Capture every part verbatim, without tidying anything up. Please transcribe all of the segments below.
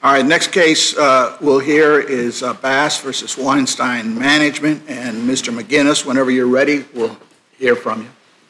All right, next case uh, we'll hear is uh, Bass versus Weinstein Management. And Mister McGinnis, whenever you're ready, we'll hear from you.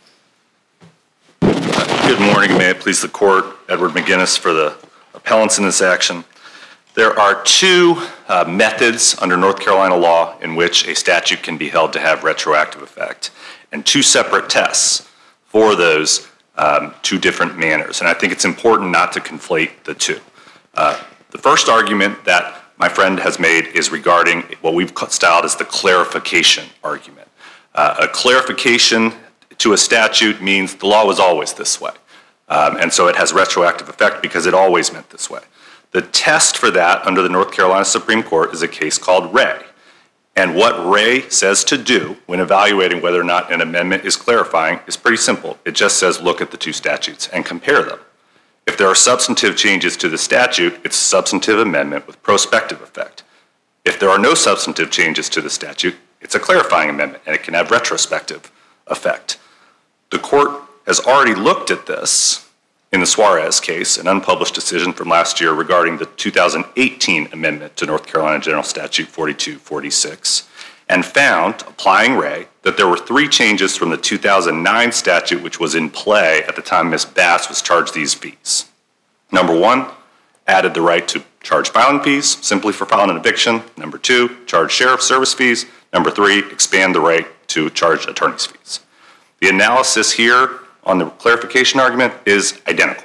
Uh, good morning. May it please the court. Edward McGinnis for the appellants in this action. There are two uh, methods under North Carolina law in which a statute can be held to have retroactive effect, and two separate tests for those um, two different manners. And I think it's important not to conflate the two. Uh, The first argument that my friend has made is regarding what we've styled as the clarification argument. Uh, a clarification to a statute means the law was always this way. Um, and so it has retroactive effect because it always meant this way. The test for that under the North Carolina Supreme Court is a case called Ray. And what Ray says to do when evaluating whether or not an amendment is clarifying is pretty simple. It just says look at the two statutes and compare them. If there are substantive changes to the statute, it's a substantive amendment with prospective effect. If there are no substantive changes to the statute, it's a clarifying amendment, and it can have retrospective effect. The court has already looked at this in the Suarez case, an unpublished decision from last year regarding the two thousand eighteen amendment to North Carolina General Statute forty-two forty-six, and found, applying Ray, that there were three changes from the two thousand nine statute which was in play at the time Miz Bass was charged these fees. Number one, added the right to charge filing fees simply for filing an eviction. Number two, charge sheriff service fees. Number three, expand the right to charge attorney's fees. The analysis here on the clarification argument is identical.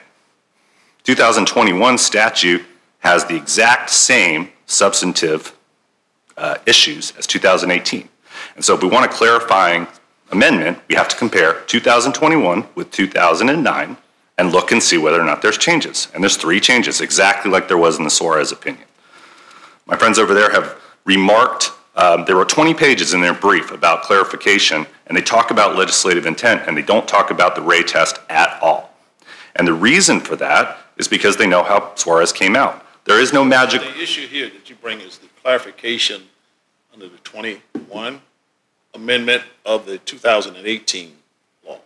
two thousand twenty-one statute has the exact same substantive uh, issues as two thousand eighteen. And so if we want a clarifying amendment, we have to compare two thousand twenty-one with two thousand nine and look and see whether or not there's changes. And there's three changes, exactly like there was in the Suarez opinion. My friends over there have remarked, um, there were twenty pages in their brief about clarification, and they talk about legislative intent, and they don't talk about the Ray test at all. And the reason for that is because they know how Suarez came out. There is no magic. The issue here that you bring is the clarification under the twenty-one amendment of the two thousand eighteen law.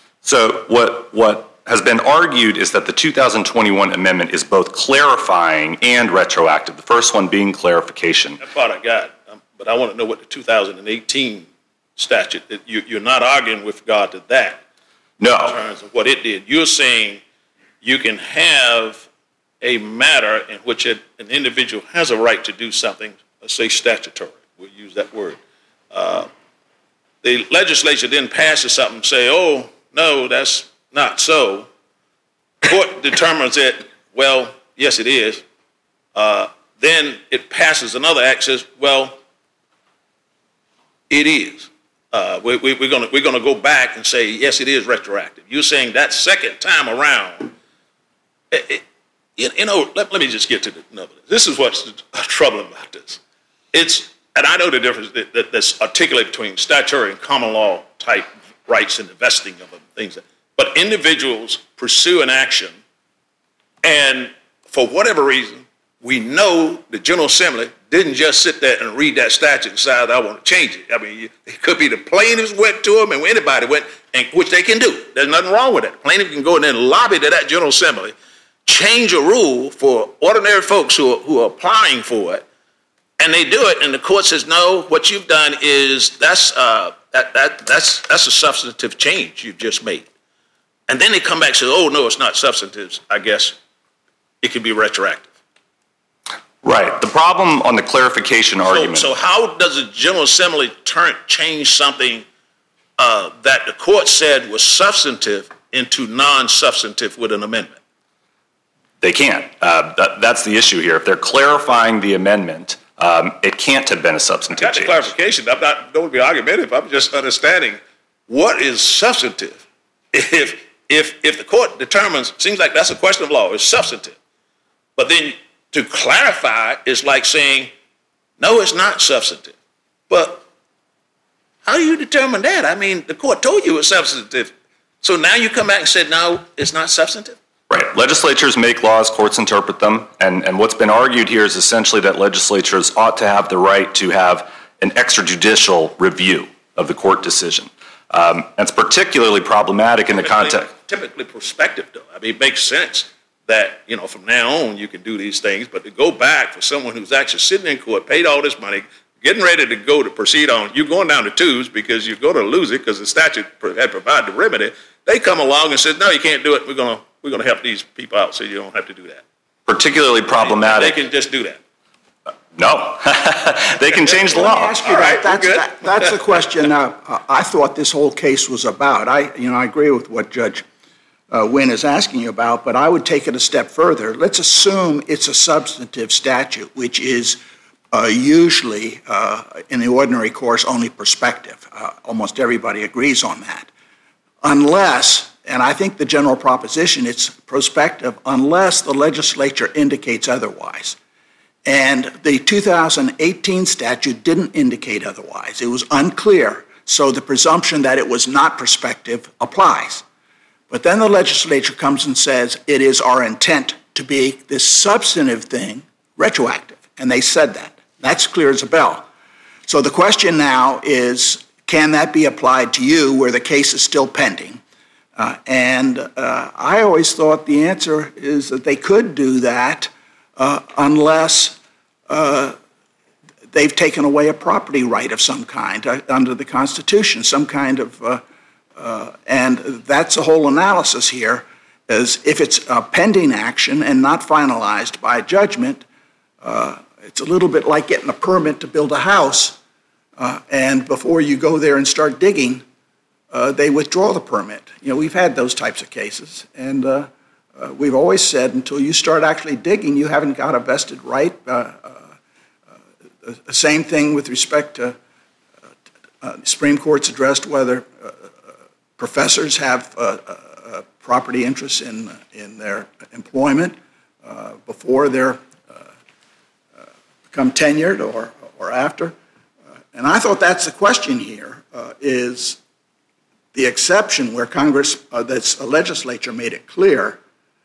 So what, what has been argued is that the two thousand twenty-one amendment is both clarifying and retroactive, the first one being clarification. That part I got, um, but I want to know what the two thousand eighteen statute, that you, you're not arguing with regard to that. No. In terms of what it did. You're saying you can have a matter in which it, an individual has a right to do something, let's say statutory, we'll use that word. Uh, the legislature then passes something and say, oh, no, that's not so. Court determines it, well, yes, it is. Uh, then it passes another act, says, well, it is. Uh, we, we, we're going we're gonna go back and say, yes, it is retroactive. You're saying that second time around, it, it, you, you know, let, let me just get to the nub of this. This is what's troubling about this. It's, and I know the difference that, that, that's articulated between statutory and common law type rights and the vesting of them, things that, but individuals pursue an action, and for whatever reason, we know the General Assembly didn't just sit there and read that statute and decide I want to change it. I mean, it could be the plaintiffs went to them and anybody went, and which they can do. There's nothing wrong with that. The plaintiff can go in there and lobby to that General Assembly, change a rule for ordinary folks who are, who are applying for it, and they do it, and the court says, no, what you've done is that's uh, that, that that's that's a substantive change you've just made. And then they come back and say, oh, no, it's not substantive. I guess it could be retroactive. Right. The problem on the clarification so, argument. So how does the General Assembly turn change something uh, that the court said was substantive into non-substantive with an amendment? They can't. Uh, that, that's the issue here. If they're clarifying the amendment, um, it can't have been a substantive I got the change. clarification. I'm not going to be argumentative. I'm just understanding what is substantive. If if if the court determines, seems like that's a question of law, it's substantive. But then to clarify is like saying, no, it's not substantive. But how do you determine that? I mean, the court told you it's substantive. So now you come back and said, no, it's not substantive? Right. Legislatures make laws, courts interpret them, and, and what's been argued here is essentially that legislatures ought to have the right to have an extrajudicial review of the court decision. Um, that's particularly problematic in the context. Typically prospective, though. I mean, it makes sense that, you know, from now on, you can do these things, but to go back for someone who's actually sitting in court, paid all this money, getting ready to go to proceed on, you're going down to twos because you're going to lose it because the statute had provided the remedy. They come along and said, no, you can't do it. We're going to we're going to help these people out so you don't have to do that. Particularly problematic. They can just do that. No, they can change the Let me law. ask you All that. right, That's, we're good. that, that's the question uh, I thought this whole case was about. I, you know, I agree with what Judge uh, Wynn is asking you about, but I would take it a step further. Let's assume it's a substantive statute, which is uh, usually, uh, in the ordinary course, only prospective. Uh, almost everybody agrees on that. Unless, and I think the general proposition, it's prospective unless the legislature indicates otherwise. And the two thousand eighteen statute didn't indicate otherwise. It was unclear, so the presumption that it was not prospective applies. But then the legislature comes and says it is our intent to make this substantive thing retroactive, and they said that. That's clear as a bell. So the question now is, can that be applied to you where the case is still pending? Uh, and uh, I always thought the answer is that they could do that Uh, unless uh, they've taken away a property right of some kind uh, under the Constitution, some kind of, uh, uh, and that's the whole analysis here, is if it's a pending action and not finalized by judgment, uh, it's a little bit like getting a permit to build a house, uh, and before you go there and start digging, uh, they withdraw the permit. You know, we've had those types of cases, and uh, Uh, we've always said until you start actually digging, you haven't got a vested right. Uh, uh, uh, the same thing with respect to uh, uh, the Supreme Court's addressed whether uh, professors have uh, uh, property interests in in their employment uh, before they're uh, uh, become tenured or or after. Uh, and I thought that's the question here: uh, is the exception where Congress, uh, that's a legislature, made it clear.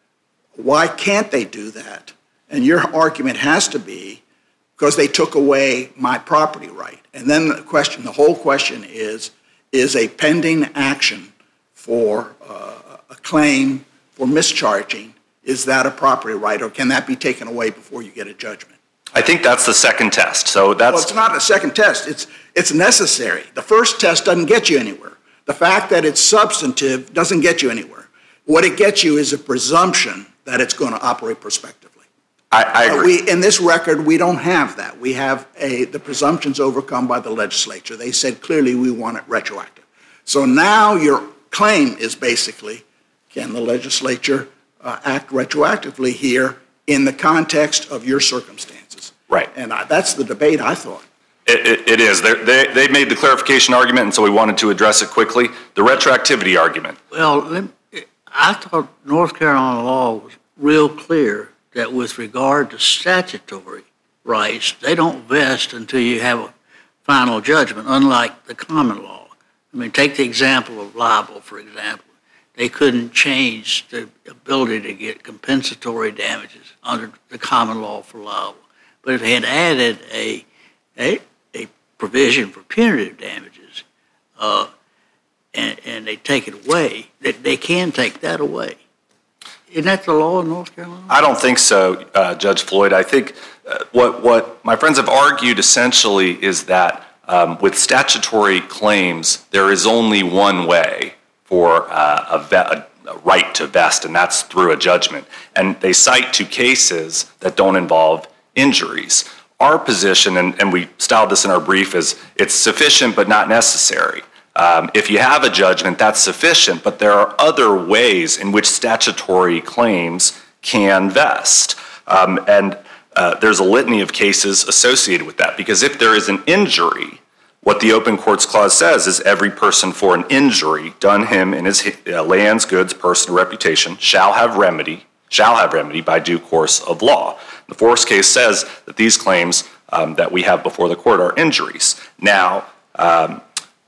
Why can't they do that? And your argument has to be because they took away my property right. And then the question, the whole question is, is a pending action for uh, a claim for mischarging, is that a property right, or can that be taken away before you get a judgment? I think that's the second test. So that's. Well, it's not a second test. It's, it's necessary. The first test doesn't get you anywhere. The fact that it's substantive doesn't get you anywhere. What it gets you is a presumption that it's going to operate prospectively. I, I agree. Uh, we, in this record, we don't have that. We have a, the presumptions overcome by the legislature. They said clearly we want it retroactive. So now your claim is basically, can the legislature uh, act retroactively here in the context of your circumstances? Right. And I, that's the debate, I thought. It, it, it is. They're, they they made the clarification argument, and so we wanted to address it quickly. The retroactivity argument. Well, let me, I thought North Carolina law was real clear that with regard to statutory rights, they don't vest until you have a final judgment, unlike the common law. I mean, take the example of libel, for example. They couldn't change the ability to get compensatory damages under the common law for libel. But if they had added a, a, a provision for punitive damages, uh, And, and they take it away, they, they can take that away. Isn't that the law in North Carolina? I don't think so, uh, Judge Floyd. I think uh, what, what my friends have argued essentially is that um, with statutory claims, there is only one way for uh, a, ve- a right to vest, and that's through a judgment. And they cite two cases that don't involve injuries. Our position, and, and we styled this in our brief, is it's sufficient but not necessary. Um, if you have a judgment, that's sufficient, but there are other ways in which statutory claims can vest. Um, and uh, there's a litany of cases associated with that, because if there is an injury, what the Open Courts Clause says is every person for an injury done him in his uh, lands, goods, person, or reputation shall have remedy, shall have remedy by due course of law. The Forrest case says that these claims um, that we have before the court are injuries. Now, um,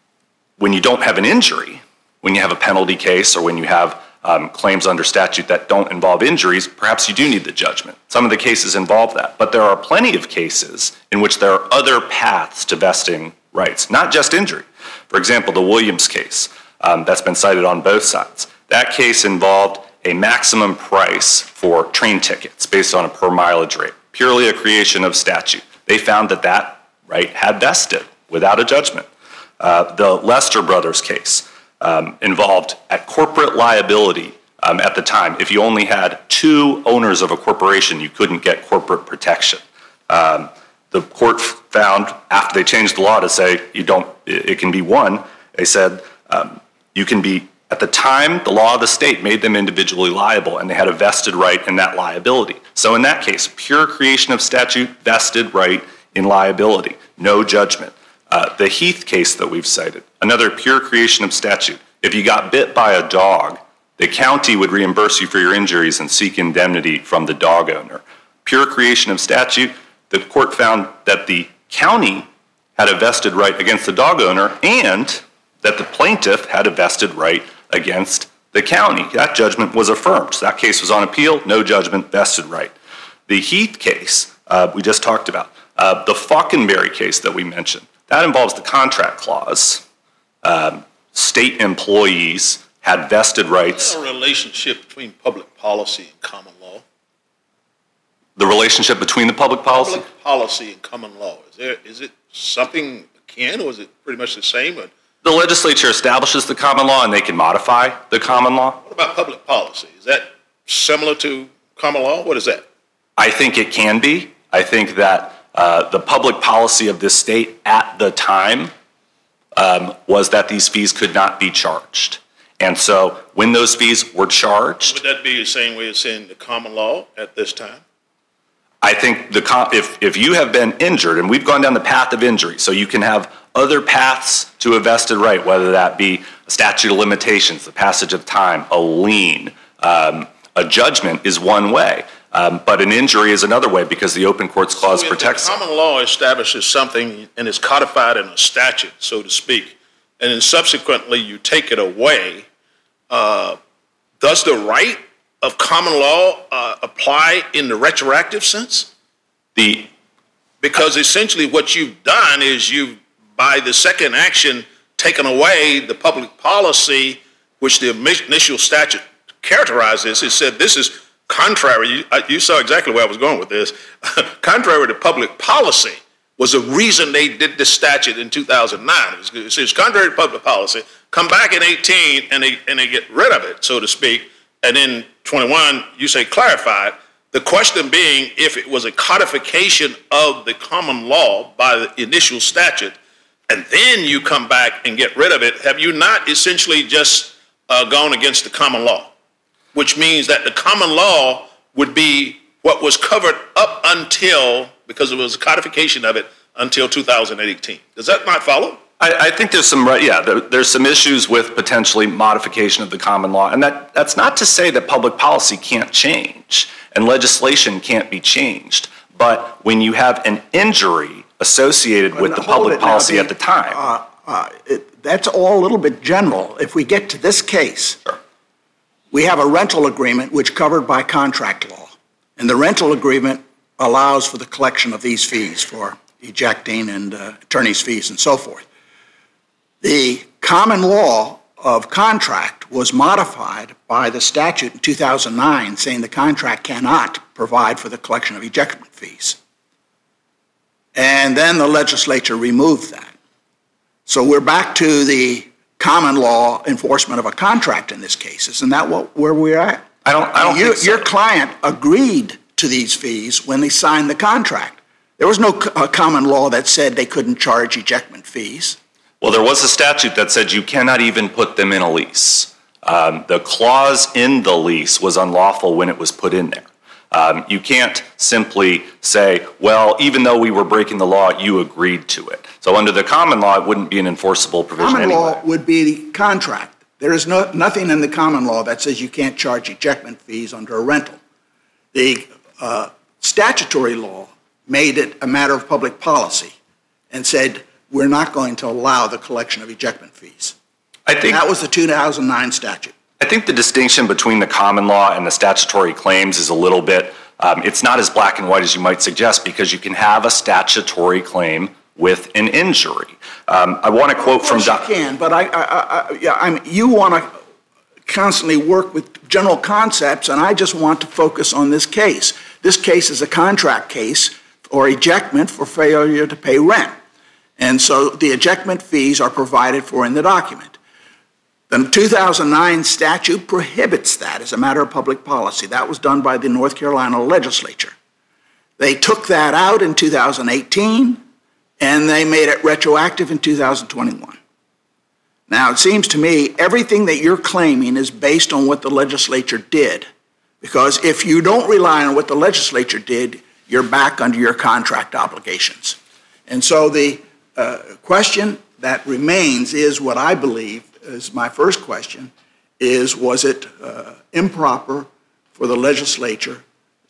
when you don't have an injury, when you have a penalty case or when you have um, claims under statute that don't involve injuries, perhaps you do need the judgment. Some of the cases involve that. But there are plenty of cases in which there are other paths to vesting rights, not just injury. For example, the Williams case um, that's been cited on both sides. That case involved a maximum price for train tickets based on a per mileage rate, purely a creation of statute. They found that that right had vested without a judgment. Uh, the Lester Brothers case um, involved at corporate liability um, at the time. If you only had two owners of a corporation, you couldn't get corporate protection. Um, the court found, after they changed the law to say you don't, it, it can be one, they said um, you can be, at the time, the law of the state made them individually liable, and they had a vested right in that liability. So in that case, pure creation of statute, vested right in liability, no judgment. Uh, the Heath case that we've cited, another pure creation of statute. If you got bit by a dog, the county would reimburse you for your injuries and seek indemnity from the dog owner. Pure creation of statute, the court found that the county had a vested right against the dog owner and that the plaintiff had a vested right against the county. That judgment was affirmed. So that case was on appeal, no judgment, vested right. The Heath case uh, we just talked about. Uh, the Falkenberry case that we mentioned, that involves the contract clause. Um, state employees had vested rights. Is there a relationship between public policy and common law? The relationship between the public policy? Public policy and common law. Is there is it something akin, or is it pretty much the same? Or The legislature establishes the common law and they can modify the common law. what about public policy? Is that similar to common law? What is that? I think it can be. I think that uh, the public policy of this state at the time um, was that these fees could not be charged. And so when those fees were charged, Would that be the same way as saying the common law at this time? I think the com- if, if you have been injured, and we've gone down the path of injury, so you can have other paths to a vested right, whether that be a statute of limitations, the passage of time, a lien, um, a judgment is one way. Um, but an injury is another way because the Open Courts Clause So if protects the it. common law establishes something and is codified in a statute, so to speak, and then subsequently you take it away, uh, does the right of common law uh, apply in the retroactive sense? The Because essentially what you've done is you've, by the second action, taken away the public policy which the initial statute characterizes. It said this is contrary, you, you saw exactly where I was going with this, contrary to public policy was the reason they did this statute in two thousand nine. It, was, it says contrary to public policy, come back in eighteen and they, and they get rid of it, so to speak, and then twenty-one, you say clarified. The question being if it was a codification of the common law by the initial statute, and then you come back and get rid of it, have you not essentially just uh, gone against the common law? Which means that the common law would be what was covered up until, because it was a codification of it, until two thousand eighteen. Does that not follow? I, I think there's some, yeah, there, there's some issues with potentially modification of the common law. And that, that's not to say that public policy can't change and legislation can't be changed. But when you have an injury associated with the Hold public it now, policy the- at the time. Uh, uh, it- That's all a little bit general. If we get to this case, Sure. we have a rental agreement which covered by contract law. And the rental agreement allows for the collection of these fees for ejecting and uh, attorney's fees and so forth. The common law of contract was modified by the statute in two thousand nine saying the contract cannot provide for the collection of ejectment fees. And then the legislature removed that. So we're back to the common law enforcement of a contract in this case. Isn't that what, where we're at? I don't, I don't You- think so. Your client agreed to these fees when they signed the contract. There was no co- uh, common law that said they couldn't charge ejectment fees. Well, there was a statute that said you cannot even put them in a lease. Um, the clause in the lease was unlawful when it was put in there. Um, you can't simply say, well, even though we were breaking the law, you agreed to it. So under the common law, it wouldn't be an enforceable provision Common anyway. law would be the contract. There is no, nothing in the common law that says you can't charge ejectment fees under a rental. The uh, statutory law made it a matter of public policy and said we're not going to allow the collection of ejectment fees. I think That was the two thousand nine statute. I think the distinction between the common law and the statutory claims is a little bit, um, it's not as black and white as you might suggest because you can have a statutory claim with an injury. Um, I want to quote from Of course Doc. you can, but I, I, I, yeah, I mean, you want to constantly work with general concepts, and I just want to focus on this case. This case is a contract case or ejectment for failure to pay rent. And so the ejectment fees are provided for in the document. The two thousand nine statute prohibits that as a matter of public policy. That was done by the North Carolina legislature. They took that out in two thousand eighteen, and they made it retroactive in two thousand twenty-one. Now, it seems to me everything that you're claiming is based on what the legislature did, because if you don't rely on what the legislature did, you're back under your contract obligations. And so the uh, question that remains is what I believe is my first question, is was it uh, improper for the legislature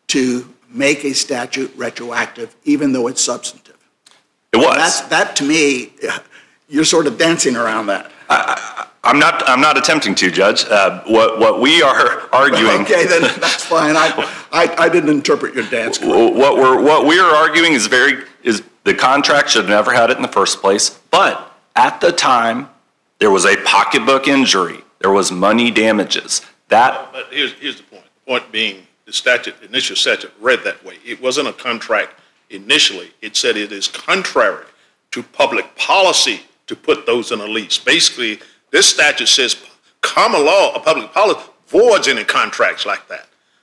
to make a statute retroactive even though it's substantive? It was. That's, that to me, you're sort of dancing around that. I, I'm not. I'm not attempting to, Judge. Uh, what what we are arguing. Okay, then that's fine. I, I I didn't interpret your dance correctly. What we're what we are arguing is very is the contract should have never had it in the first place. But at the time, there was a pocketbook injury. There was money damages. That. But here's here's the point. The point being, the statute, the initial statute, read that way. It wasn't a contract initially. It said it is contrary to public policy to put those in a lease. Basically, this statute says common law or public policy voids any contracts like that.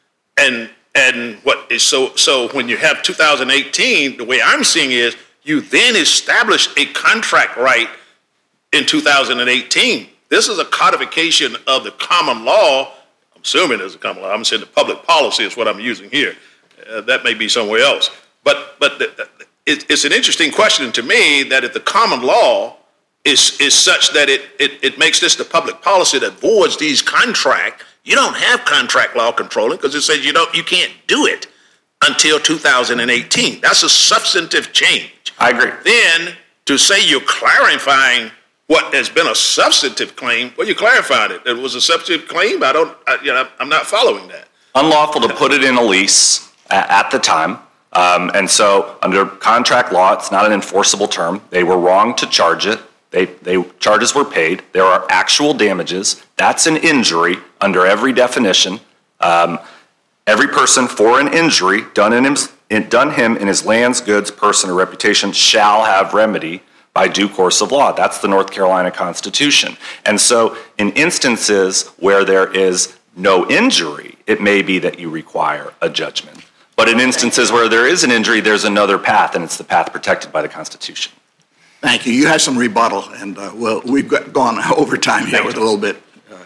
And and what is so so when you have two thousand eighteen, the way I'm seeing is you then establish a contract right in two thousand eighteen. This is a codification of the common law. I'm assuming it's a common law. I'm saying the public policy is what I'm using here. Uh, that may be somewhere else. But but the, the, it, it's an interesting question to me that if the common law is is such that it, it, it makes this the public policy that voids these contracts, you don't have contract law controlling because it says you don't you can't do it until two thousand eighteen. That's a substantive change. I agree. Then to say you're clarifying what has been a substantive claim, well, you clarified it. It was a substantive claim. I don't, I, you know, I'm not following that. Unlawful to put it in a lease at, at the time. Um, and so under contract law, it's not an enforceable term. They were wrong to charge it. They, they charges were paid. There are actual damages. That's an injury under every definition. Um, every person for an injury done in him, in, done him in his lands, goods, person, or reputation shall have remedy by due course of law. That's the North Carolina Constitution. And so in instances where there is no injury, it may be that you require a judgment. But in instances where there is an injury, there's another path, and it's the path protected by the Constitution. Thank you. You have some rebuttal, and uh, well, we've got, gone over time here Thank with you. a little bit.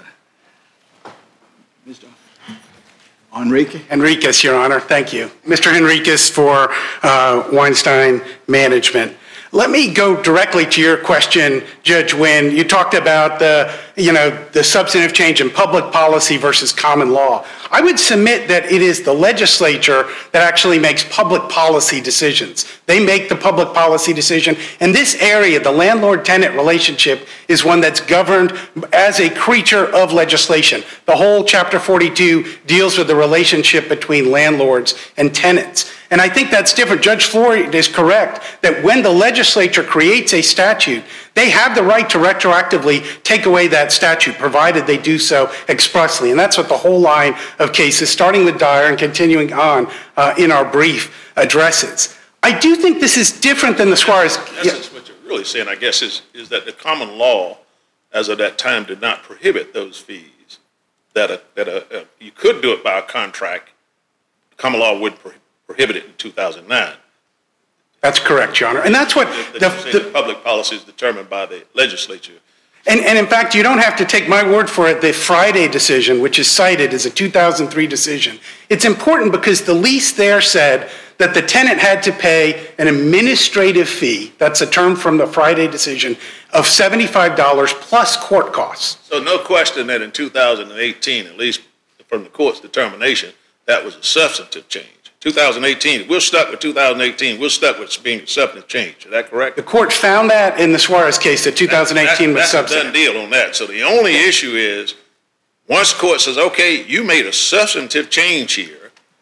Uh, Mister Enrique? Henriquez, Your Honor. Thank you. Mister Henriquez for uh, Weinstein Management. Let me go directly to your question, Judge Wynn. You talked about the, you know, the substantive change in public policy versus common law. I would submit that it is the legislature that actually makes public policy decisions. They make the public policy decision. And this area, the landlord-tenant relationship, is one that's governed as a creature of legislation. The whole Chapter forty-two deals with the relationship between landlords and tenants. And I think that's different. Judge Floyd is correct that when the legislature creates a statute, they have the right to retroactively take away that statute, provided they do so expressly. And that's what the whole line of cases, starting with Dyer and continuing on uh, in our brief, addresses. I do think this is different than the Suarez. In essence, what you're really saying, I guess, is, is that the common law, as of that time, did not prohibit those fees. That, a, that a, a, you could do it by a contract. Common law would prohibit. prohibited in two thousand nine. That's correct, Your Honor. And that's what The, the, the, the the public policy is determined by the legislature. and, and in fact, you don't have to take my word for it. The Friday decision, which is cited as a two thousand three decision, it's important because the lease there said that the tenant had to pay an administrative fee, that's a term from the Friday decision, of seventy-five dollars plus court costs. So no question that in two thousand eighteen, at least from the court's determination, that was a substantive change. two thousand eighteen, we're stuck with two thousand eighteen, we're stuck with being a substantive change. Is that correct? The court found that in the Suarez case that two thousand eighteen was That's a done substantive. deal on that. So the only issue is, once the court says, okay, you made a substantive change here,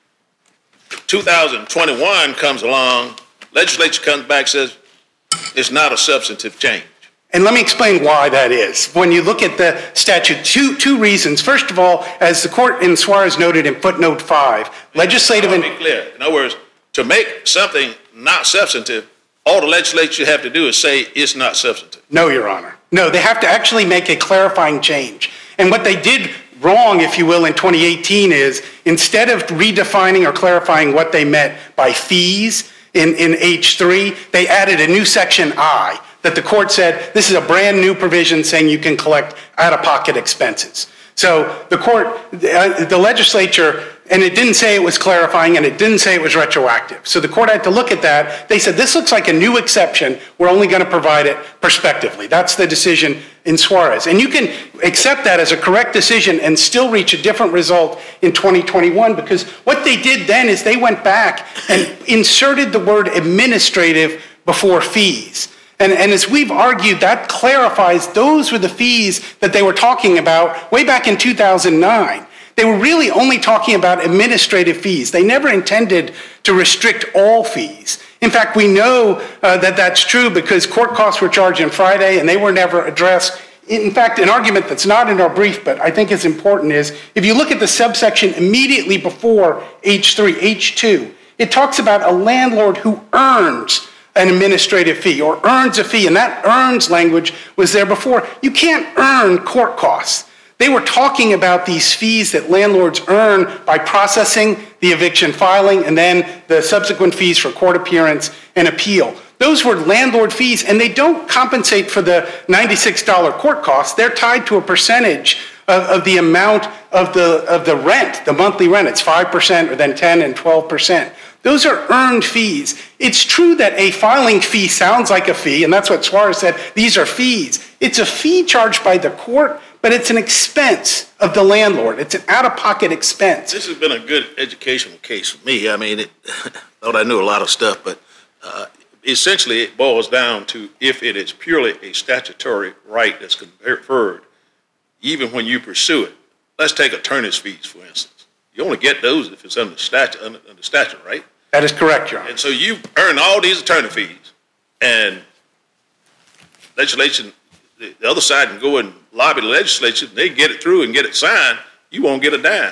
two thousand twenty-one comes along, legislature comes back and says, it's not a substantive change. And let me explain why that is. When you look at the statute, two, two reasons. First of all, as the court in Suarez noted in footnote five, legislative... I want to be clear. In other words, to make something not substantive, all the legislature have to do is say it's not substantive. No, Your Honor. No, they have to actually make a clarifying change. And what they did wrong, if you will, in twenty eighteen is instead of redefining or clarifying what they meant by fees in, in H three, they added a new section I that the court said this is a brand new provision saying you can collect out-of-pocket expenses. So the court, the, the legislature, and it didn't say it was clarifying and it didn't say it was retroactive. So the court had to look at that. They said this looks like a new exception. We're only going to provide it prospectively. That's the decision in Suarez. And you can accept that as a correct decision and still reach a different result in twenty twenty-one because what they did then is they went back and inserted the word administrative before fees. And, and as we've argued, that clarifies those were the fees that they were talking about way back in two thousand nine. They were really only talking about administrative fees. They never intended to restrict all fees. In fact, we know uh, that that's true because court costs were charged on Friday and they were never addressed. In fact, an argument that's not in our brief but I think is important is if you look at the subsection immediately before H three, H two, it talks about a landlord who earns an administrative fee or earns a fee, and that earns language was there before. You can't earn court costs. They were talking about these fees that landlords earn by processing the eviction filing and then the subsequent fees for court appearance and appeal. Those were landlord fees, and they don't compensate for the ninety-six dollars court costs. They're tied to a percentage of, of the amount of the, of the rent, the monthly rent. It's five percent or then ten and twelve percent. Those are earned fees. It's true that a filing fee sounds like a fee, and that's what Suarez said. These are fees. It's a fee charged by the court, but it's an expense of the landlord. It's an out-of-pocket expense. This has been a good educational case for me. I mean, it, thought I knew a lot of stuff, but uh, essentially it boils down to if it is purely a statutory right that's conferred, even when you pursue it. Let's take attorney's fees, for instance. You only get those if it's under statute, under, under statute, right? That is correct, Your Honor. And so you earn all these attorney fees, and legislation, the other side can go and lobby the legislature, and they get it through and get it signed, you won't get a dime.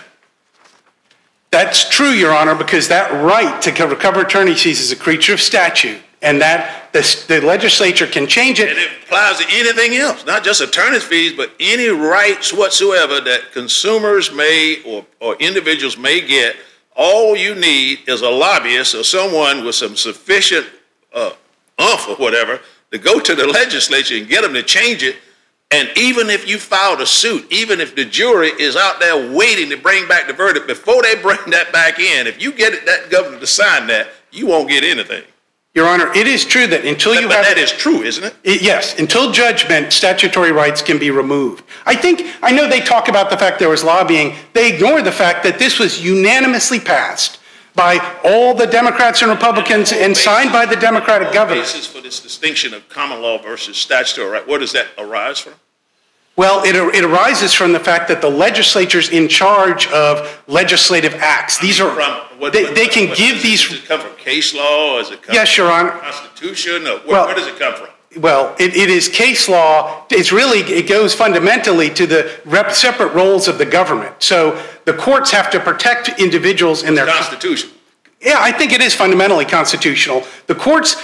That's true, Your Honor, because that right to recover attorney fees is a creature of statute, and that the, the legislature can change it. And it applies to anything else, not just attorney's fees, but any rights whatsoever that consumers may or, or individuals may get. All you need is a lobbyist or someone with some sufficient uh, oomph or whatever to go to the legislature and get them to change it. And even if you filed a suit, even if the jury is out there waiting to bring back the verdict, before they bring that back in, if you get it, that governor to sign that, you won't get anything. Your Honor, it is true that until you but, have... But that is true, isn't it? it? Yes, until judgment, statutory rights can be removed. I think, I know they talk about the fact there was lobbying. They ignore the fact that this was unanimously passed by all the Democrats and Republicans and, and signed by the Democratic governor. The basis for this distinction of common law versus statutory right, where does that arise from? Well, it, it arises from the fact that the legislature's in charge of legislative acts. These are, from, what, they, what, they can what, give does these... Does it come from case law? Does it come yes, from Your Honor. the Constitution? Or where, well, where does it come from? Well, it, it is case law. It's really, it goes fundamentally to the rep, separate roles of the government. So the courts have to protect individuals in their... Constitution. Yeah, I think it is fundamentally constitutional. The courts,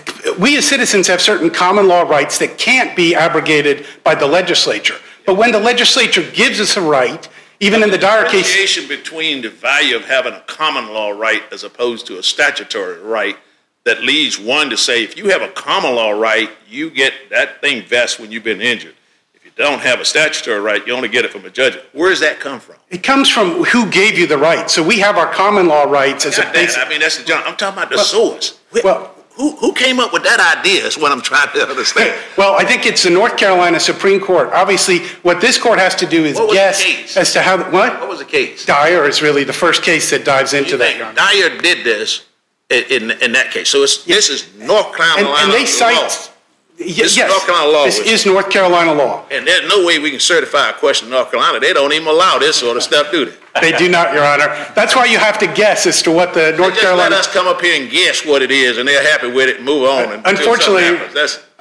we as citizens have certain common law rights that can't be abrogated by the legislature. But when the legislature gives us a right, even in the dire case... The differentiation between the value of having a common law right as opposed to a statutory right that leads one to say, if you have a common law right, you get that thing vests when you've been injured. If you don't have a statutory right, you only get it from a judge. Where does that come from? It comes from who gave you the right. So we have our common law rights as a basic... I mean, that's the John. I'm talking about the well, source. Well, who, who came up with that idea is what I'm trying to understand. Well, I think it's the North Carolina Supreme Court. Obviously, what this court has to do is guess as to how... What? What was the case? Dyer is really the first case that dives into you that. Think Dyer did this in, in, in that case. So it's, yes. This is North Carolina law. And, and they cite... Law. This yes, is North Carolina law. This is North Carolina law. And there's no way we can certify a question in North Carolina. They don't even allow this sort of stuff, do they? They do not, Your Honor. That's why you have to guess as to what the North they just Carolina... let us come up here and guess what it is, and they're happy with it and move on. Unfortunately, That's...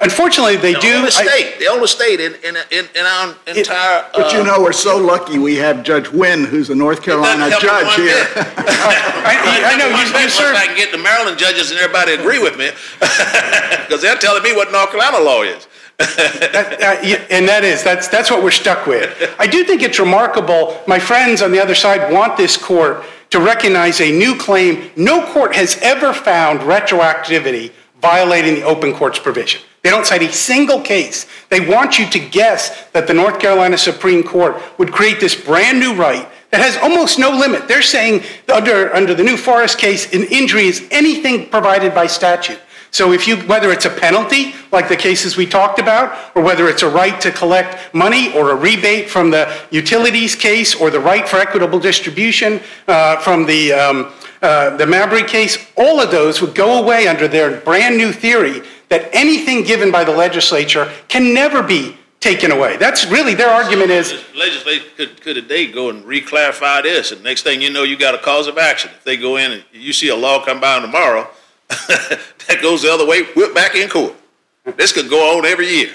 Unfortunately, they The do. only I- state, the only state in, in, in, in our entire. But you uh, know, we're so lucky we have Judge Wynn, who's a North Carolina doesn't help me judge one here. bit. I, I know, you, you Once serve. I can get the Maryland judges and everybody agree with me, because they're telling me what North Carolina law is. That, uh, yeah, and that is, that's, that's what we're stuck with. I do think it's remarkable. My friends on the other side want this court to recognize a new claim. No court has ever found retroactivity violating the open courts provision. They don't cite a single case. They want you to guess that the North Carolina Supreme Court would create this brand new right that has almost no limit. They're saying under, under the new Forrest case, an injury is anything provided by statute. So if you, whether it's a penalty, like the cases we talked about, or whether it's a right to collect money or a rebate from the utilities case, or the right for equitable distribution uh, from the, um, uh, the Mabry case, all of those would go away under their brand new theory that anything given by the legislature can never be taken away. That's really their argument is. The legislature could, could they go and re-clarify this, and next thing you know, you got a cause of action. If they go in and you see a law come by tomorrow that goes the other way, we're back in court. This could go on every year.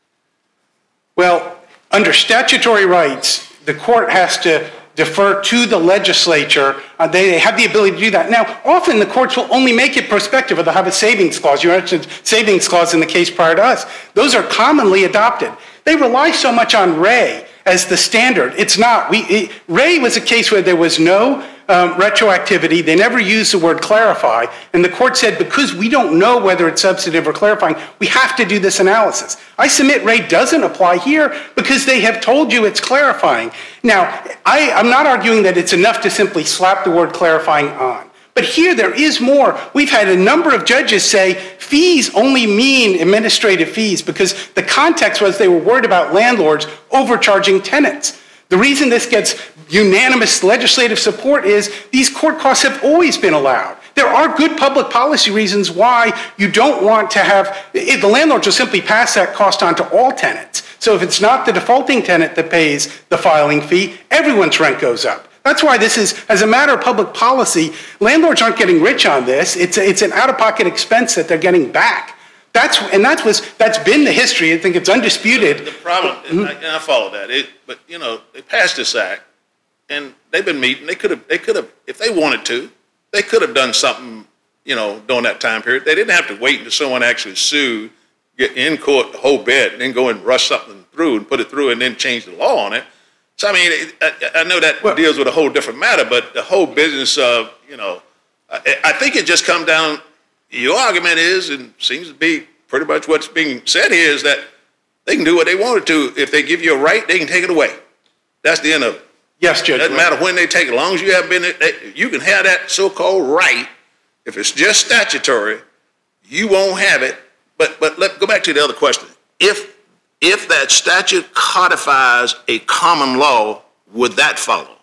Well, under statutory rights, the court has to defer to the legislature. Uh, they have the ability to do that. Now, often the courts will only make it prospective, or they'll have a savings clause. You mentioned savings clause in the case prior to us. Those are commonly adopted. They rely so much on Ray as the standard. It's not. We, it, Ray was a case where there was no um, retroactivity. They never used the word clarify. And the court said, because we don't know whether it's substantive or clarifying, we have to do this analysis. I submit Ray doesn't apply here because they have told you it's clarifying. Now, I, I'm not arguing that it's enough to simply slap the word clarifying on. But here there is more. We've had a number of judges say fees only mean administrative fees because the context was they were worried about landlords overcharging tenants. The reason this gets unanimous legislative support is these court costs have always been allowed. There are good public policy reasons why you don't want to have, the landlord will simply pass that cost on to all tenants. So if it's not the defaulting tenant that pays the filing fee, everyone's rent goes up. That's why this is, as a matter of public policy, landlords aren't getting rich on this. It's, a, it's an out-of-pocket expense that they're getting back. That's, and that was, that's been the history. I think it's undisputed. The problem, mm-hmm. and, I, and I follow that, it, but you know, they passed this act, and they've been meeting. They could have, they could have, if they wanted to, they could have done something, you know, during that time period. They didn't have to wait until someone actually sued, get in court the whole bed, and then go and rush something through and put it through and then change the law on it. So, I mean, I, I know that well, deals with a whole different matter, but the whole business of, you know, I, I think it just comes down, your argument is, and seems to be pretty much what's being said here, is that they can do what they wanted to. If they give you a right, they can take it away. That's the end of it. Yes, Judge. Doesn't matter when they take it. As long as you have been, you can have that so-called right. If it's just statutory, you won't have it. But but let's go back to the other question. If if that statute codifies a common law, would that follow?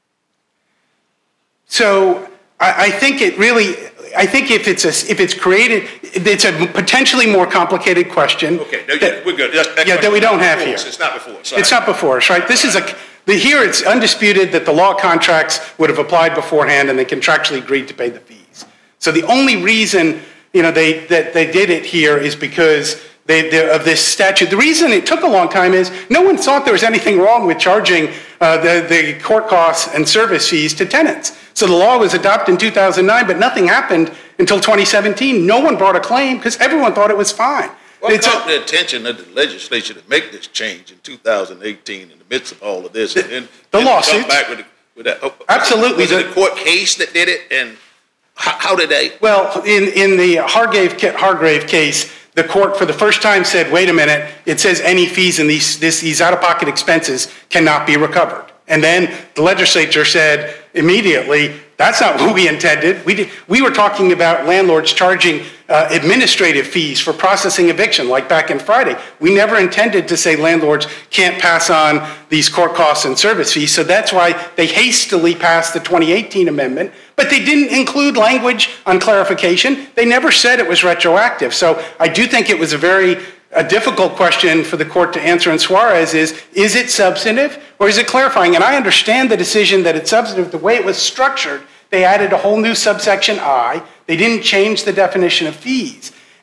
So I, I think it really. I think if it's a, if it's created, it's a potentially more complicated question. Okay, no, that, we're good. That, that yeah, that we don't have here. It's not before us. Sorry. It's not before us, right? This is a. The, here it's undisputed that the law contracts would have applied beforehand and they contractually agreed to pay the fees. So the only reason, you know, they, that they did it here is because they, of this statute. The reason it took a long time is no one thought there was anything wrong with charging uh, the, the court costs and service fees to tenants. So the law was adopted in two thousand nine, but nothing happened until twenty seventeen. No one brought a claim because everyone thought it was fine. What it's caught a, the attention of the legislature to make this change in two thousand eighteen in the midst of all of this? And then, the then lawsuits. Back with, the, with that. Oh, Absolutely. Was it a court case that did it? And how, how did they? Well, in, in the Hargrave, Hargrave case, the court for the first time said, wait a minute, it says any fees in these, this, these out-of-pocket expenses cannot be recovered. And then the legislature said immediately, that's not what we intended. We, did, we were talking about landlords charging uh, administrative fees for processing eviction, like back in Friday. We never intended to say landlords can't pass on these court costs and service fees, so that's why they hastily passed the twenty eighteen amendment, but they didn't include language on clarification. They never said it was retroactive. So I do think it was a very a difficult question for the court to answer in Suarez is, is it substantive or is it clarifying? And I understand the decision that it's substantive. The way it was structured, they added a whole new subsection I. They didn't change the definition of fees.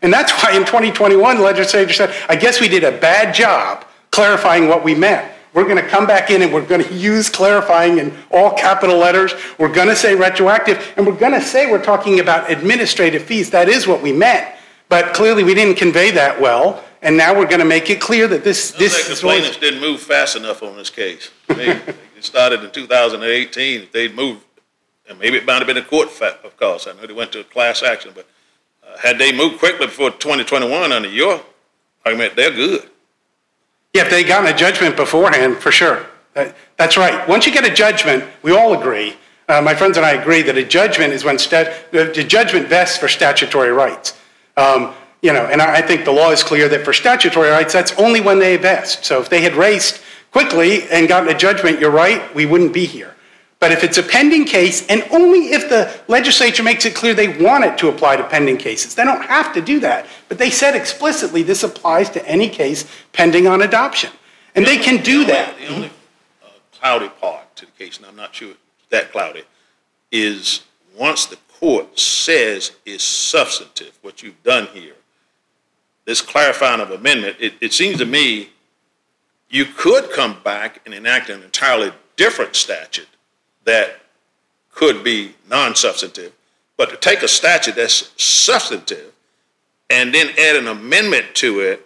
And that's why in twenty twenty-one, the legislature said, I guess we did a bad job clarifying what we meant. We're going to come back in and we're going to use clarifying in all capital letters. We're going to say retroactive, and we're going to say we're talking about administrative fees. That is what we meant. But clearly we didn't convey that well, and now we're going to make it clear that this... this like the plaintiffs didn't move fast enough on this case. Maybe it started in two thousand eighteen. If they'd moved, and maybe it might have been a court fact, of course. I know they went to a class action, but uh, had they moved quickly before twenty twenty-one under your argument, they're good. Yeah, if they'd gotten a judgment beforehand, for sure. That, that's right. Once you get a judgment, we all agree, uh, my friends and I agree, that a judgment is when stat- the judgment vests for statutory rights. Um, you know, and I, I think the law is clear that for statutory rights, that's only when they vest. So if they had raced quickly and gotten a judgment, you're right, we wouldn't be here. But if it's a pending case, and only if the legislature makes it clear they want it to apply to pending cases, they don't have to do that. But they said explicitly this applies to any case pending on adoption. And they can do that. The only uh, cloudy part to the case, and I'm not sure it's that cloudy, is once the court says it's substantive, what you've done here, this clarifying of amendment, it, it seems to me you could come back and enact an entirely different statute that could be non-substantive, but to take a statute that's substantive and then add an amendment to it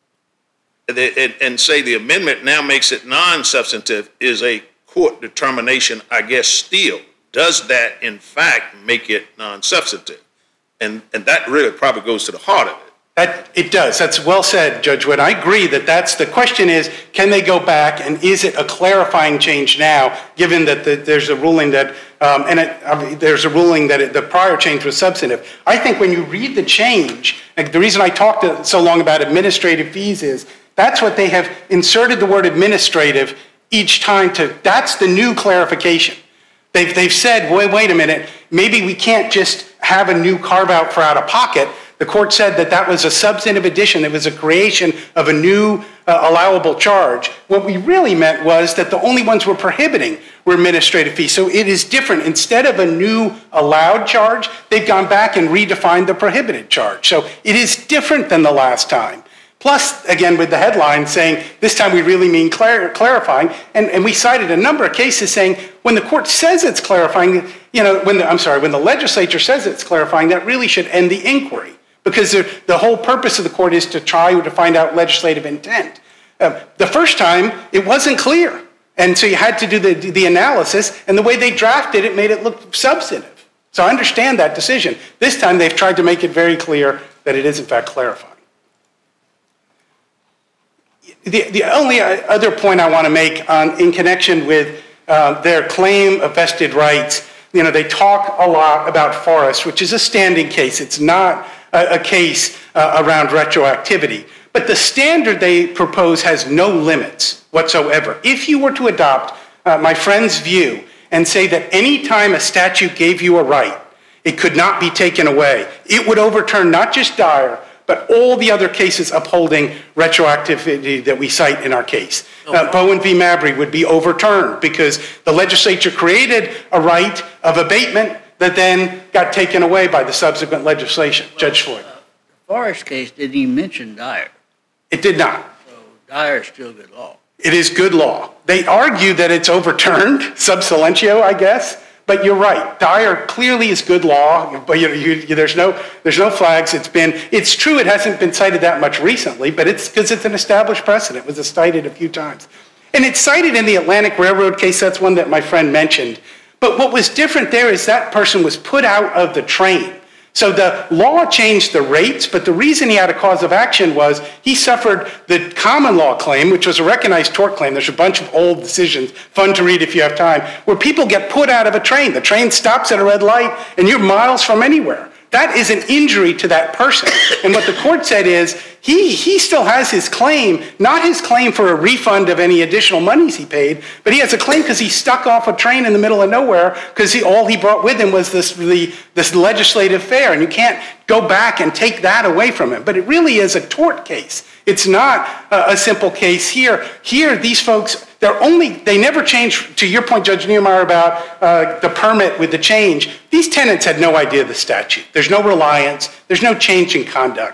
and, and say the amendment now makes it non-substantive is a court determination, I guess, still. Does that, in fact, make it non-substantive? And, and that really probably goes to the heart of it. That, it does. That's well said, Judge Wood. I agree that that's the question is, can they go back and is it a clarifying change now, given that the, there's a ruling that, um, and it, I mean, there's a ruling that it, the prior change was substantive. I think when you read the change, like the reason I talked so long about administrative fees is, that's what they have inserted the word administrative each time to, that's the new clarification. They've, they've said, wait, wait a minute, maybe we can't just have a new carve out for out of pocket. The court said that that was a substantive addition. It was a creation of a new uh, allowable charge. What we really meant was that the only ones we're prohibiting were administrative fees. So it is different. Instead of a new allowed charge, they've gone back and redefined the prohibited charge. So it is different than the last time. Plus, again, with the headline saying, this time we really mean clar- clarifying, and, and we cited a number of cases saying, when the court says it's clarifying, you know, when the, I'm sorry, when the legislature says it's clarifying, that really should end the inquiry, because the whole purpose of the court is to try to find out legislative intent. Uh, the first time, it wasn't clear, and so you had to do the, the analysis, and the way they drafted it made it look substantive. So I understand that decision. This time, they've tried to make it very clear that it is, in fact, clarifying. The, the only other point I want to make on, in connection with uh, their claim of vested rights, you know, they talk a lot about Forrest, which is a standing case. It's not a, a case uh, around retroactivity. But the standard they propose has no limits whatsoever. If you were to adopt uh, my friend's view and say that any time a statute gave you a right, it could not be taken away, it would overturn not just Dyer, but all the other cases upholding retroactivity that we cite in our case. Okay. Uh, Bowen v. Mabry would be overturned because the legislature created a right of abatement that then got taken away by the subsequent legislation. Well, Judge Floyd. Uh, the Forrest case didn't even mention Dyer. It did not. So Dyer is still good law. It is good law. They argue that it's overturned, sub silentio, I guess. But you're right. Dyer clearly is good law, but you, you, there's no there's no flags. It's been it's true. It hasn't been cited that much recently, but it's because it's an established precedent. It was cited a few times, and it's cited in the Atlantic Railroad case. That's one that my friend mentioned. But what was different there is that person was put out of the train. So the law changed the rates, but the reason he had a cause of action was he suffered the common law claim, which was a recognized tort claim. There's a bunch of old decisions, fun to read if you have time, where people get put out of a train. The train stops at a red light, and you're miles from anywhere. That is an injury to that person. And what the court said is he, he still has his claim, not his claim for a refund of any additional monies he paid, but he has a claim because he stuck off a train in the middle of nowhere because he, all he brought with him was this, the, this legislative fare. And you can't go back and take that away from him. But it really is a tort case. It's not a, a simple case here. Here, these folks, they're only, they never changed, to your point, Judge Niemeyer, about uh, the permit with the change. These tenants had no idea of the statute. There's no reliance. There's no change in conduct.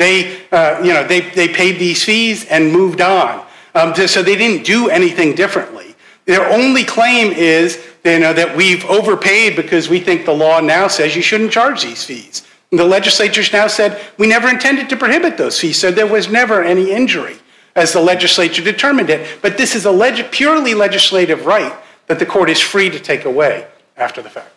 They, uh, you know, they, they paid these fees and moved on. Um, so they didn't do anything differently. Their only claim is, you know, that we've overpaid because we think the law now says you shouldn't charge these fees. And the legislature's now said we never intended to prohibit those fees, so there was never any injury as the legislature determined it. But this is a leg- purely legislative right that the court is free to take away after the fact.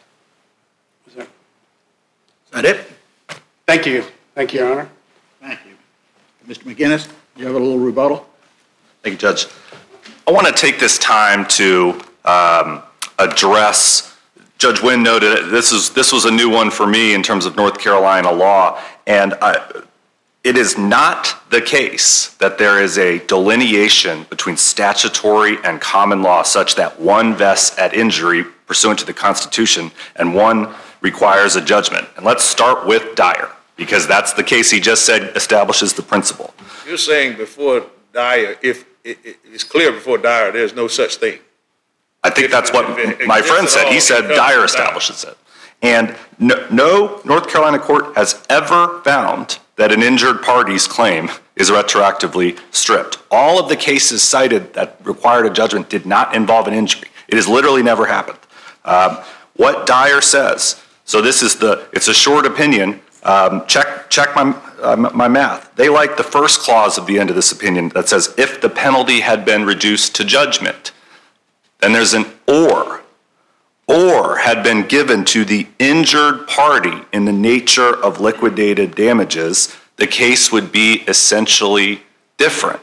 Is that, Is that it? Thank you. Thank you, Your Honor. Thank you. Mister McGinnis, do you have a little rebuttal? Thank you, Judge. I want to take this time to um, address, Judge Wynn noted this is this was a new one for me in terms of North Carolina law, and I, it is not the case that there is a delineation between statutory and common law such that one vests at injury pursuant to the Constitution and one requires a judgment. And let's start with Dyer, because that's the case he just said establishes the principle. You're saying before Dyer, if it, it, it's clear before Dyer, there's no such thing. I think If- that's what if it my exists friend at said. all, He it said comes Dyer from establishes it. And no, no North Carolina court has ever found that an injured party's claim is retroactively stripped. All of the cases cited that required a judgment did not involve an injury. It has literally never happened. Um, what Dyer says, so this is the, it's a short opinion. Um, check check my, uh, my math. They like the first clause of the end of this opinion that says, if the penalty had been reduced to judgment. Then there's an or. Or had been given to the injured party in the nature of liquidated damages, the case would be essentially different.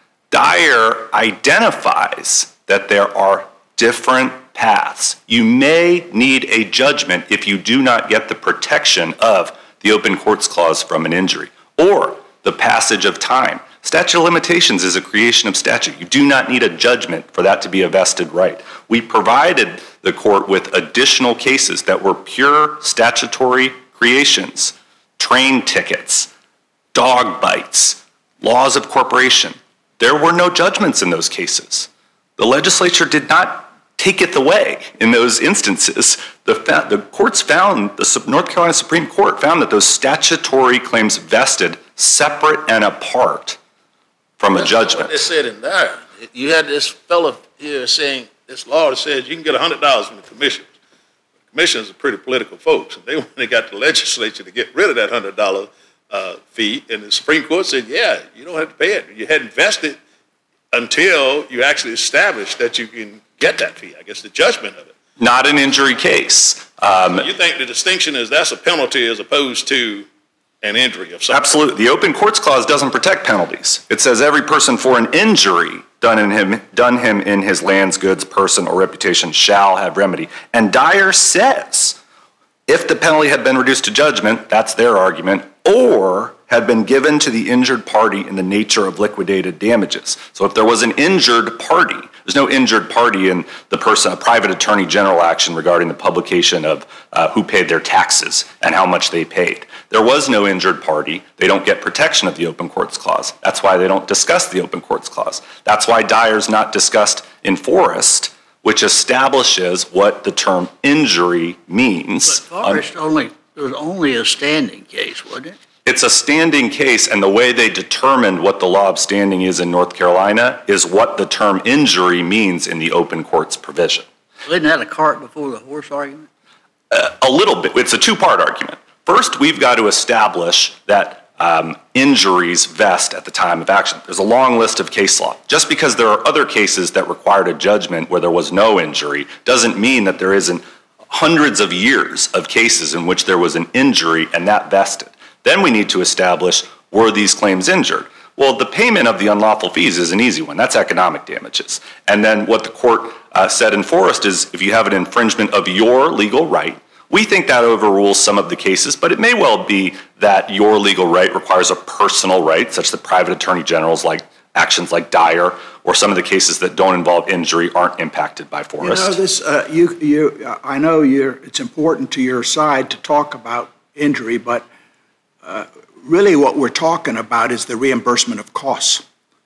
Dyer identifies that there are different paths. You may need a judgment if you do not get the protection of the Open Courts Clause from an injury, or the passage of time. Statute of limitations is a creation of statute. You do not need a judgment for that to be a vested right. We provided the court with additional cases that were pure statutory creations, train tickets, dog bites, laws of corporation. There were no judgments in those cases. The legislature did not take it away in those instances. The, fa- the courts found, the North Carolina Supreme Court found that those statutory claims vested separate and apart from a judgment. They said in there, you had this fellow here saying, this law that says you can get one hundred dollars from the commissioners. The commissioners are pretty political folks, and they went and got the legislature to get rid of that one hundred dollars uh, fee, and the Supreme Court said, yeah, you don't have to pay it. You hadn't vested until you actually established that you can get that fee, I guess the judgment of it. Not an injury case. Um, You think the distinction is that's a penalty as opposed to an injury of some Absolutely. The Open Courts Clause doesn't protect penalties. It says every person for an injury done in him, done him in his lands, goods, person, or reputation shall have remedy. And Dyer says, if the penalty had been reduced to judgment, that's their argument, or had been given to the injured party in the nature of liquidated damages. So if there was an injured party, there's no injured party in the person, a private attorney general action regarding the publication of uh, who paid their taxes and how much they paid. There was no injured party. They don't get protection of the Open Courts Clause. That's why they don't discuss the Open Courts Clause. That's why Dyer's not discussed in Forrest, which establishes what the term injury means. But Forrest only, it was only a standing case, wasn't it? It's a standing case, and the way they determined what the law of standing is in North Carolina is what the term injury means in the open courts provision. Isn't that a cart before the horse argument? Uh, a little bit. It's a two-part argument. First, we've got to establish that um, injuries vest at the time of action. There's a long list of case law. Just because there are other cases that required a judgment where there was no injury doesn't mean that there isn't hundreds of years of cases in which there was an injury and that vested. Then we need to establish, were these claims injured? Well, the payment of the unlawful fees is an easy one. That's economic damages. And then what the court uh, said in Forrest is if you have an infringement of your legal right, we think that overrules some of the cases, but it may well be that your legal right requires a personal right, such that private attorney generals like actions like Dyer or some of the cases that don't involve injury aren't impacted by Forrest. You know, this, uh, you, you, I know you're, it's important to your side to talk about injury, but Uh, really what we're talking about is the reimbursement of costs.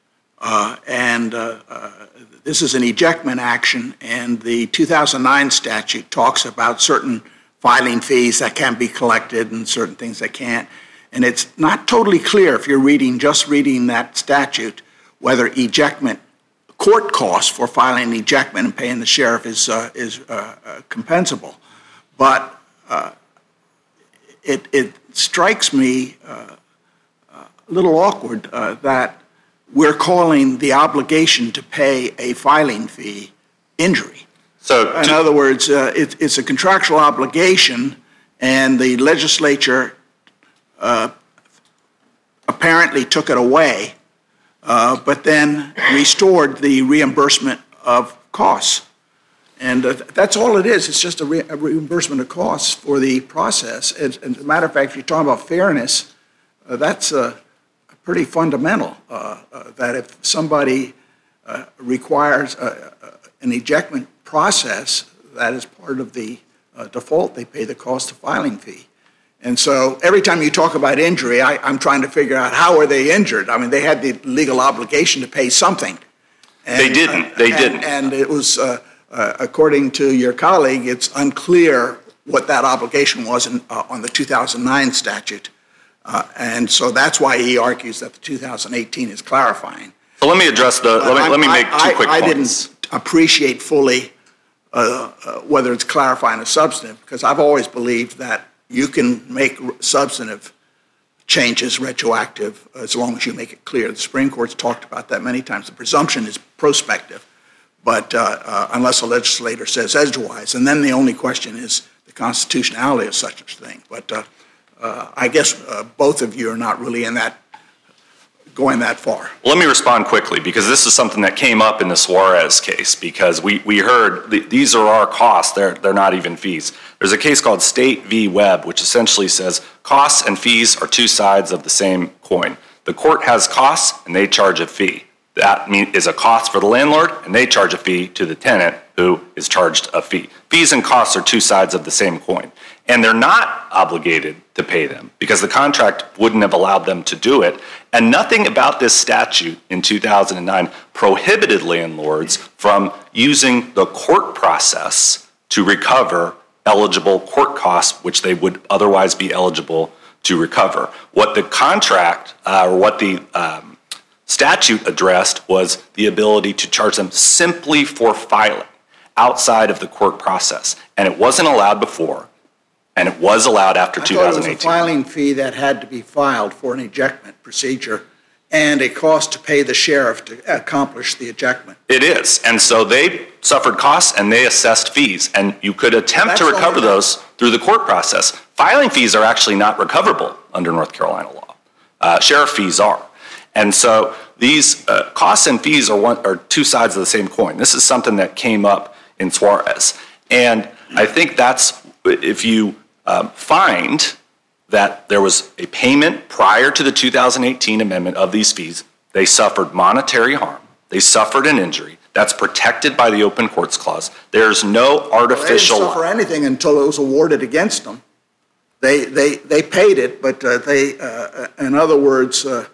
Uh, and uh, uh, this is an ejectment action, and the two thousand nine statute talks about certain filing fees that can be collected and certain things that can't. And it's not totally clear if you're reading, just reading that statute, whether ejectment, court costs for filing an ejectment and paying the sheriff is, uh, is uh, uh, compensable. But uh, it, it strikes me uh, a little awkward uh, that we're calling the obligation to pay a filing fee injury. So, in other words, uh, it, it's a contractual obligation, and the legislature uh, apparently took it away, uh, but then restored the reimbursement of costs. And uh, that's all it is. It's just a, re- a reimbursement of costs for the process. And, and as a matter of fact, if you're talking about fairness, uh, that's uh, pretty fundamental, uh, uh, that if somebody uh, requires uh, uh, an ejectment process, that is part of the uh, default, they pay the cost of filing fee. And so every time you talk about injury, I, I'm trying to figure out how are they injured? I mean, they had the legal obligation to pay something. And, they didn't. They uh, didn't. And, and it was, uh, uh, according to your colleague, it's unclear what that obligation was in, uh, on the two thousand nine statute. Uh, and so that's why he argues that the two thousand eighteen is clarifying. So let me address the, let me, let me make two I, quick I, points. I didn't appreciate fully uh, uh, whether it's clarifying or substantive, because I've always believed that you can make substantive changes retroactive as long as you make it clear. The Supreme Court's talked about that many times. The presumption is prospective, but uh, uh, unless a legislator says edgewise, and then the only question is the constitutionality of such a thing. But uh, uh, I guess uh, both of you are not really in that, going that far. Well, let me respond quickly, because this is something that came up in the Suarez case, because we, we heard th- these are our costs, they're, they're not even fees. There's a case called State v. Webb, which essentially says costs and fees are two sides of the same coin. The court has costs and they charge a fee. That mean, is a cost for the landlord, and they charge a fee to the tenant who is charged a fee. Fees and costs are two sides of the same coin. And they're not obligated to pay them because the contract wouldn't have allowed them to do it. And nothing about this statute in two thousand nine prohibited landlords from using the court process to recover eligible court costs, which they would otherwise be eligible to recover. What the contract, uh, or what the um, statute addressed was the ability to charge them simply for filing outside of the court process. And it wasn't allowed before. And it was allowed after two thousand eighteen. I thought it was a filing fee that had to be filed for an ejectment procedure and a cost to pay the sheriff to accomplish the ejectment. It is. And so they suffered costs and they assessed fees. And you could attempt That's to recover only- those through the court process. Filing fees are actually not recoverable under North Carolina law. Uh, sheriff fees are. And so these uh, costs and fees are, one, are two sides of the same coin. This is something that came up in Suarez. And I think that's, if you Um, find that there was a payment prior to the two thousand eighteen amendment of these fees, they suffered monetary harm, they suffered an injury, that's protected by the Open Courts Clause. There's no artificial... They didn't suffer anything until it was awarded against them. They they they paid it, but uh, they, uh, in other words... Uh,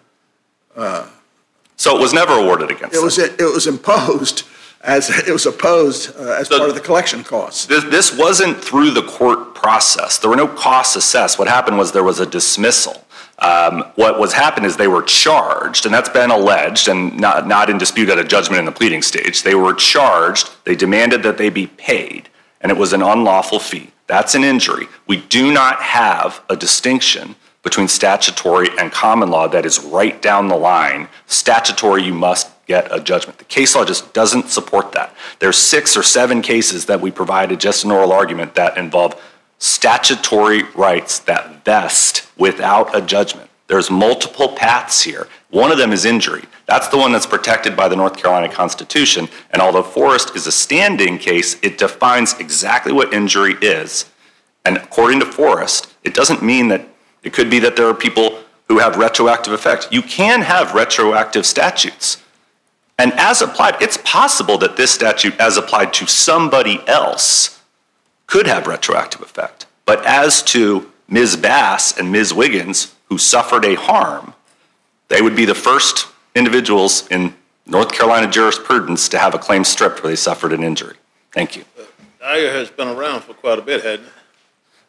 uh, so it was never awarded against it them. was It, it was imposed as it was opposed uh, as So part of the collection costs. This, this wasn't through the court process. There were no costs assessed. What happened was there was a dismissal. Um, what was happened is they were charged, and that's been alleged and not, not in dispute at a judgment in the pleading stage. They were charged, they demanded that they be paid, and it was an unlawful fee. That's an injury. We do not have a distinction between statutory and common law that is right down the line. Statutory, you must get a judgment. The case law just doesn't support that. There's six or seven cases that we provided just an oral argument that involve statutory rights that vest without a judgment. There's multiple paths here. One of them is injury. That's the one that's protected by the North Carolina Constitution. And although Forrest is a standing case, it defines exactly what injury is. And according to Forrest, it doesn't mean that it could be that there are people who have retroactive effect. You can have retroactive statutes. And as applied, it's possible that this statute, as applied to somebody else, could have retroactive effect. But as to Miz Bass and Miz Wiggins, who suffered a harm, they would be the first individuals in North Carolina jurisprudence to have a claim stripped where they suffered an injury. Thank you. Uh, Dyer has been around for quite a bit, hasn't it?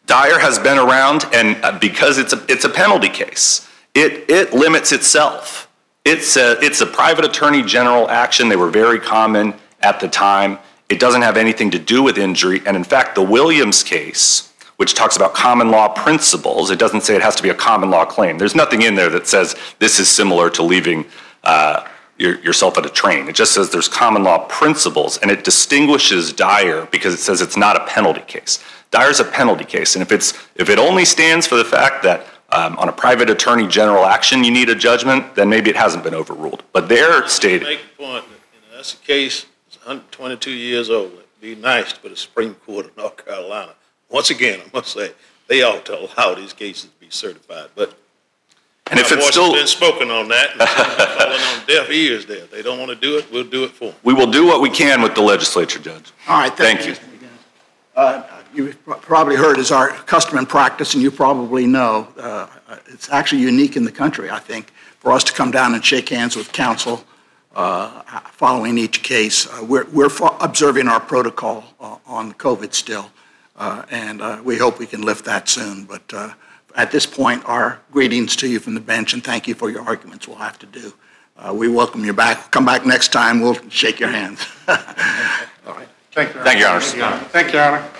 Dyer has been around, and uh, because it's a, it's a penalty case, it, it limits itself. It's a, it's a private attorney general action. They were very common at the time. It doesn't have anything to do with injury. And in fact, the Williams case, which talks about common law principles, it doesn't say it has to be a common law claim. There's nothing in there that says this is similar to leaving uh, your, yourself at a train. It just says there's common law principles, and it distinguishes Dyer because it says it's not a penalty case. Dyer's a penalty case, and if it's if it only stands for the fact that um, on a private attorney general action you need a judgment, then maybe it hasn't been overruled. But they're stated. Make a point that, you know, that's a case. It's one hundred twenty-two years old. It'd be nice for the Supreme Court of North Carolina. Once again, I must say they ought to allow these cases to be certified. But and if my it's voice still has been spoken on that, and falling on deaf ears there. If they don't want to do it, we'll do it for them. we will do what we can with the legislature, Judge. All right, thank, Thank you. Mister McGinnis. Uh, You've probably heard as our custom and practice, and you probably know, uh, it's actually unique in the country, I think, for us to come down and shake hands with counsel uh, following each case. Uh, we're we're observing our protocol uh, on COVID still, uh, and uh, we hope we can lift that soon. But uh, at this point, our greetings to you from the bench, and thank you for your arguments. We'll have to do. Uh, we welcome you back. Come back next time. We'll shake your hands. All right. Thank you, Your Thank you, Your Honor. Honors. Thank you, Your Honor.